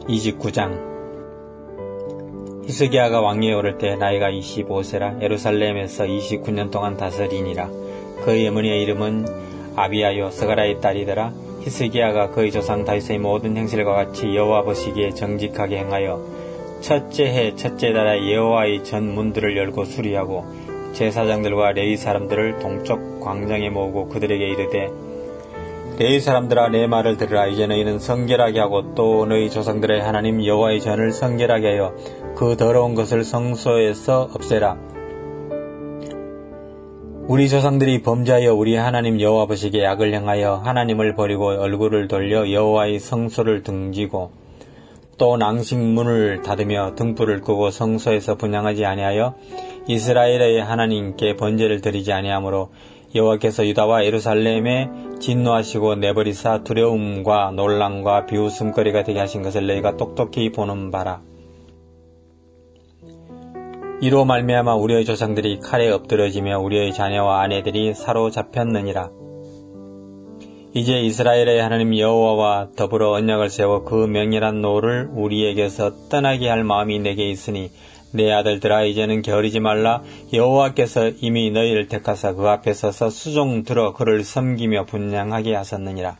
29장. 히스기야가 왕위에 오를 때 나이가 25세라 예루살렘에서 29년 동안 다스리니라. 그의 어머니의 이름은 아비야요 스가랴의 딸이더라. 히스기야가 그의 조상 다윗의 모든 행실과 같이 여호와 보시기에 정직하게 행하여 첫째 해 첫째 달에 여호와의 전 문들을 열고 수리하고 제사장들과 레위 사람들을 동쪽 광장에 모으고 그들에게 이르되 레위 사람들아 내 말을 들으라. 이제 너희는 성결하게 하고 또 너희 조상들의 하나님 여호와의 전을 성결하게 하여 그 더러운 것을 성소에서 없애라. 우리 조상들이 범죄하여 우리 하나님 여호와 보시기에 악을 행하여 하나님을 버리고 얼굴을 돌려 여호와의 성소를 등지고 또 낭식문을 닫으며 등불을 끄고 성소에서 분향하지 아니하여 이스라엘의 하나님께 번제를 드리지 아니하므로 여호와께서 유다와 예루살렘에 진노하시고 내버리사 두려움과 놀람과 비웃음거리가 되게 하신 것을 너희가 똑똑히 보는 바라. 이로 말미암아 우리의 조상들이 칼에 엎드러지며 우리의 자녀와 아내들이 사로잡혔느니라. 이제 이스라엘의 하나님 여호와와 더불어 언약을 세워 그 명렬한 노를 우리에게서 떠나게 할 마음이 내게 있으니 내 아들들아 이제는 게으르지 말라. 여호와께서 이미 너희를 택하사 그 앞에 서서 수종 들어 그를 섬기며 분향하게 하셨느니라.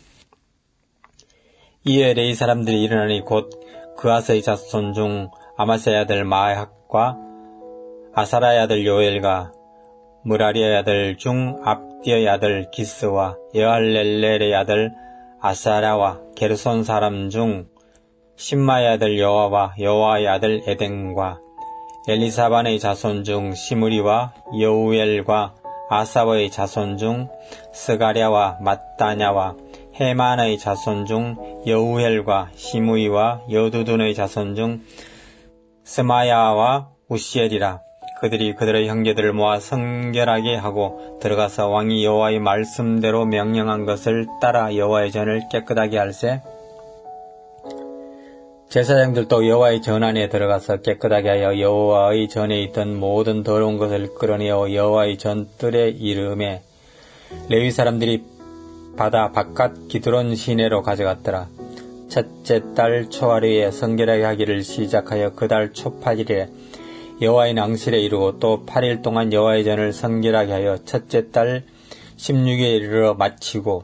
이에 레위 사람들이 일어나니 곧 그아스의 자손 중 아마스의 아들 마학과 아사라의 아들 요엘과 무라리의 아들 중 압디의 아들 기스와 여할렐렐의 아들 아사라와 게르손 사람 중 심마의 아들 여호와와 여호와의 아들 에덴과 엘리사반의 자손 중 시므리와 여우엘과 아사버의 자손 중 스가랴와 mat다냐와 헤만의 자손 중 여우엘과 시므이와 여두둔의 자손 중 스마야와 우시엘이라. 그들이 그들의 형제들을 모아 성결하게 하고 들어가서 왕이 여호와의 말씀대로 명령한 것을 따라 여호와의 전을 깨끗하게 할세. 제사장들도 여호와의 전 안에 들어가서 깨끗하게 하여 여호와의 전에 있던 모든 더러운 것을 끌어내어 여호와의 전 뜰에 이르매 레위 사람들이 바다 바깥 기드론 시내로 가져갔더라. 첫째 달 초하루에 성결하게 하기를 시작하여 그 달 초파일에 여호와의 낭실에 이르고 또 8일 동안 여호와의 전을 성결하게 하여 첫째 달 16일에 이르러 마치고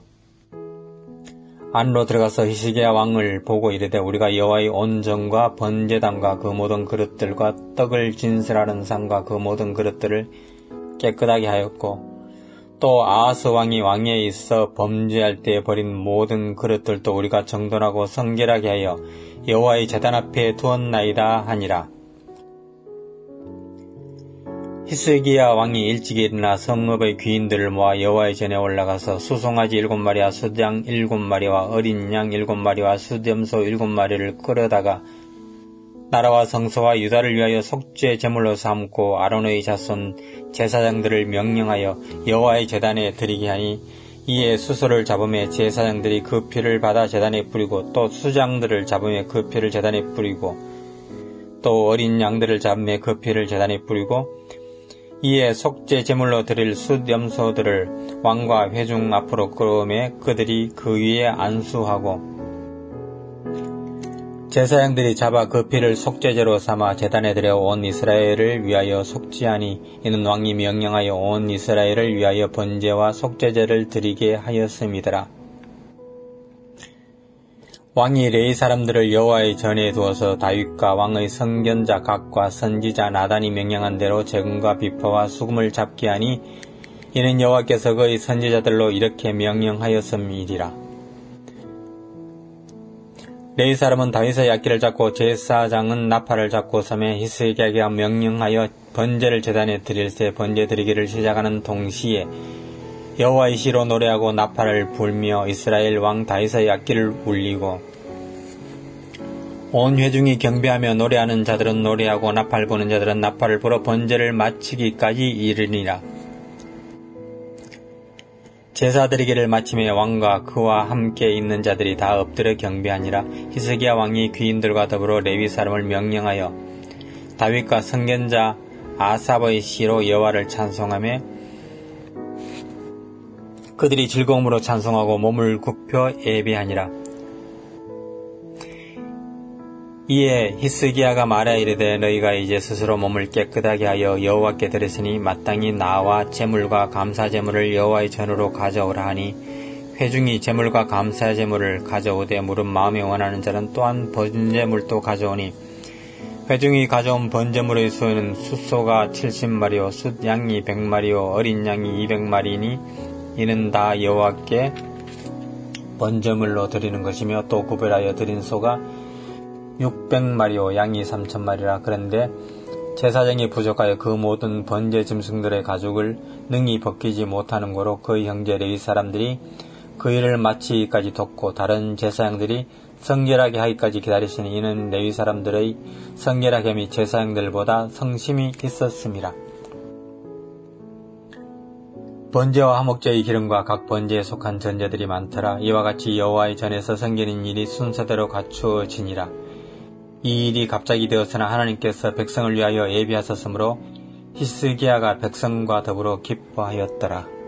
안으로 들어가서 히스기야 왕을 보고 이르되 우리가 여호와의 온 전과 번제단과 그 모든 그릇들과 떡을 진설하는 상과 그 모든 그릇들을 깨끗하게 하였고 또 아하스 왕이 왕위에 있어 범죄할 때 버린 모든 그릇들도 우리가 정돈하고 성결하게 하여 여호와의 제단 앞에 두었나이다 하니라. 히스기야 왕이 일찍 일어나 성읍의 귀인들을 모아 여호와의 전에 올라가서 수송아지 7마리와 수장 7마리와 어린 양 7마리와 수염소 7마리를 끌어다가 나라와 성소와 유다를 위하여 속죄 제물로 삼고 아론의 자손 제사장들을 명령하여 여호와의 제단에 드리게 하니 이에 수소를 잡으며 제사장들이 그 피를 받아 제단에 뿌리고 또 수장들을 잡으며 그 피를 제단에 뿌리고 또 어린 양들을 잡으며 그 피를 제단에 뿌리고 이에 속죄 제물로 드릴 숫염소들을 왕과 회중 앞으로 끌어오매 그들이 그 위에 안수하고 제사장들이 잡아 그 피를 속죄제로 삼아 제단에 들여 온 이스라엘을 위하여 속죄하니 이는 왕이 명령하여 온 이스라엘을 위하여 번제와 속죄제를 드리게 하였음이더라. 왕이 레위 사람들을 여호와의 전에 두어서 다윗과 왕의 성견자 각과 선지자 나단이 명령한 대로 재금과 비파와 수금을 잡게 하니 이는 여호와께서 그의 선지자들로 이렇게 명령하였음이리라. 레위 사람은 다윗의 약기를 잡고 제사장은 나팔을 잡고 서매 히스기야가 명령하여 번제를 제단에 드릴새 번제 드리기를 시작하는 동시에 여호와의 시로 노래하고 나팔을 불며 이스라엘 왕 다윗의 악기를 울리고 온 회중이 경배하며 노래하는 자들은 노래하고 나팔 부는 자들은 나팔을 불어 번제를 마치기까지 이르니라. 제사 드리기를 마침에 왕과 그와 함께 있는 자들이 다 엎드려 경배하니라. 히스기야 왕이 귀인들과 더불어 레위 사람을 명령하여 다윗과 선견자 아삽의 시로 여호와를 찬송하며 그들이 즐거움으로 찬송하고 몸을 굽혀 예배하니라. 이에 히스기야가 말하여 이르되 너희가 이제 스스로 몸을 깨끗하게 하여 여호와께 드렸으니 마땅히 나와 제물과 감사 제물을 여호와의 전으로 가져오라 하니 회중이 제물과 감사 제물을 가져오되 물은 마음에 원하는 자는 또한 번제물도 가져오니 회중이 가져온 번제물의 수는 숫소가 70마리요 숫양이 100마리요 어린 양이 200마리니 이는 다 여호와께 번제물로 드리는 것이며 또 구별하여 드린 소가 600마리요 양이 3000마리라. 그런데 제사장이 부족하여 그 모든 번제 짐승들의 가죽을 능히 벗기지 못하는 고로 그 형제 레위 사람들이 그 일을 마치기까지 돕고 다른 제사장들이 성결하게 하기까지 기다리시니 이는 레위 사람들의 성결하게 함이 제사장들보다 성심이 있었습니다. 번제와 화목제의 기름과 각 번제에 속한 전제들이 많더라. 이와 같이 여호와의 전에서 섬기는 일이 순서대로 갖추어지니라. 이 일이 갑자기 되었으나 하나님께서 백성을 위하여 예비하셨으므로 히스기야가 백성과 더불어 기뻐하였더라.